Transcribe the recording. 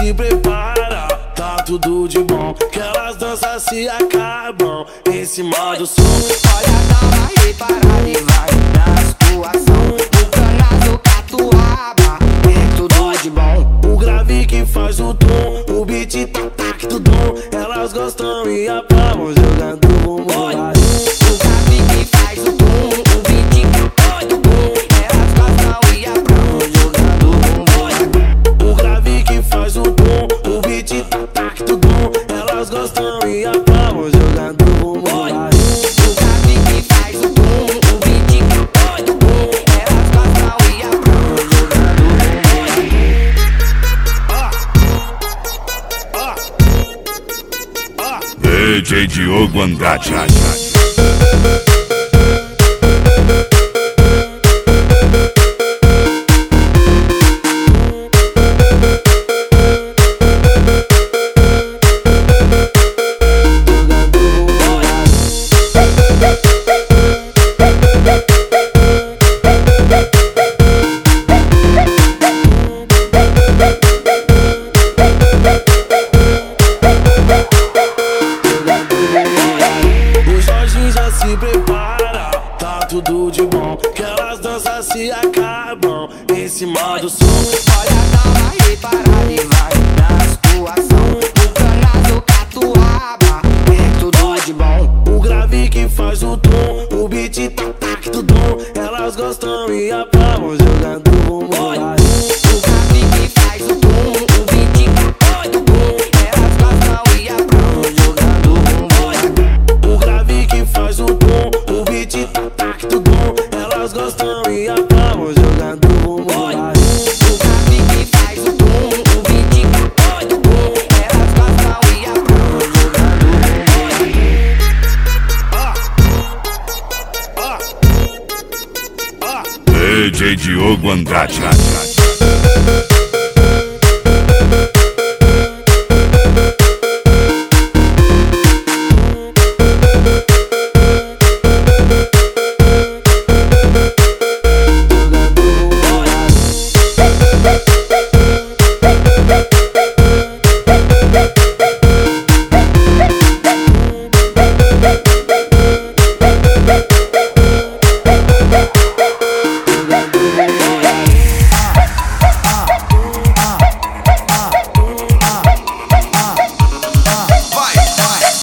se prepara, tá tudo de bom, que elas dançam se acabam em cima do som. Olha, dá uma reparada e vai na situação. O canazo, catuaba, é tudo de bom. O grave que faz o tom, o beat tac tudo. Elas gostam e aplaudem jogando o bumbum. O grave que faz o tom, o beat todo bom. Elas gostam e aplaudem jogando o bumbum. O grave que faz o tom, o beat tac tudo. Elas gostam e aplaudem jogando o bumbum. O grave que faz o tom, o beat todo bom. Elas gostam e aplaudem jogando o bumbum. DJ Diogo Andrade. Se prepara, tá tudo de bom, que elas dançam se acabam em cima do som. Olha, dá uma reparada e vai na situação. O canazo, catuaba, é tudo de bom. O grave que faz o tom, o beat tac tudo. Elas gostam e aplaudem jogando o bumbum. O grave que faz o tom, o beat todo bom. Elas gostam e aplaudem jogando o bumbum. O grave que faz o tom, o beat tac tudo. Elas gostam e aplaudem jogando o bumbum. O grave que faz o tom, o beat todo bom. Elas gostam e aplaudem jogando o bumbum. DJ Diogo Andrade. Jogando